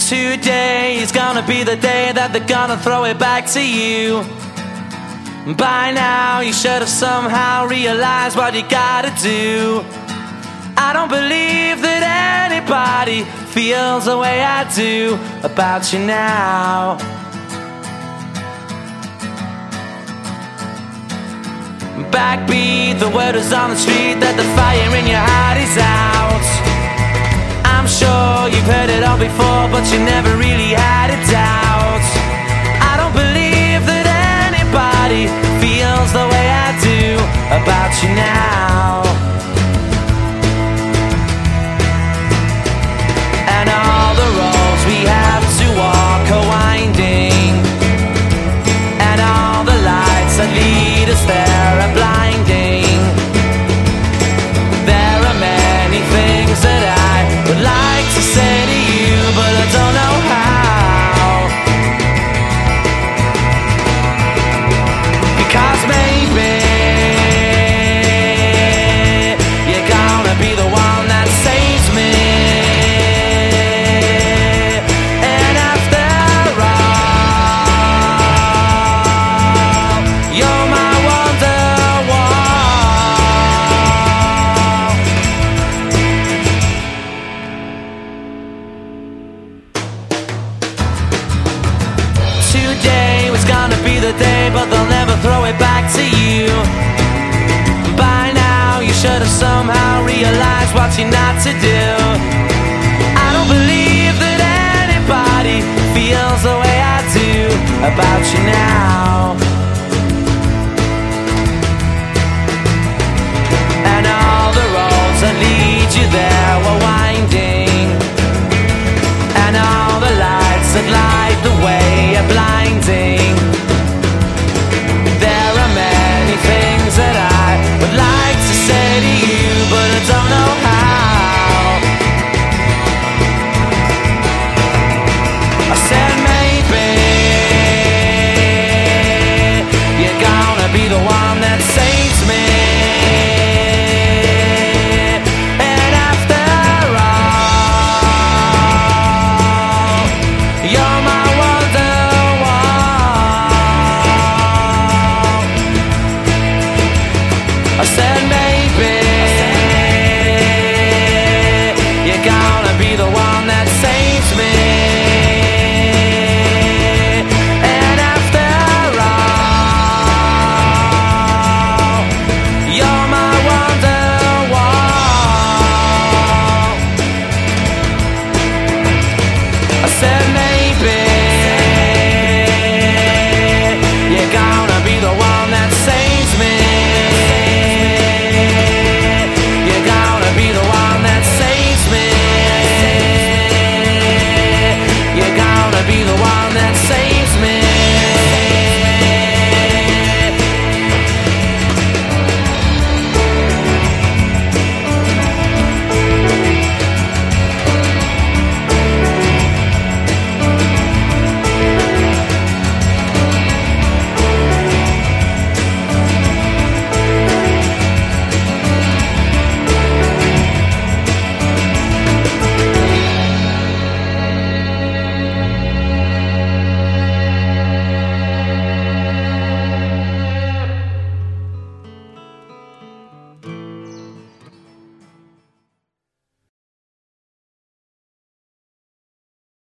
Today is gonna be the day that they're gonna throw it back to you. By now you should have somehow realized what you gotta do. I don't believe that anybody feels the way I do about you now. Backbeat, the word is on the street that the fire in your heart is out. I'm sure you've heard it all before, but you never really had a doubt. I don't believe that anybody feels the way I do about you now. And all the roads we have to walk are winding, and all the lights that lead us there are blinding. There are many things that I would like to say to you, but I don't know how. Because maybe you're gonna be the one that saves me. And after all, you're my wonderwall. Today was gonna be the day, but they'll never throw it back to you. By now you should have somehow realized what you're not to do. I don't believe that anybody feels the way I do about you now.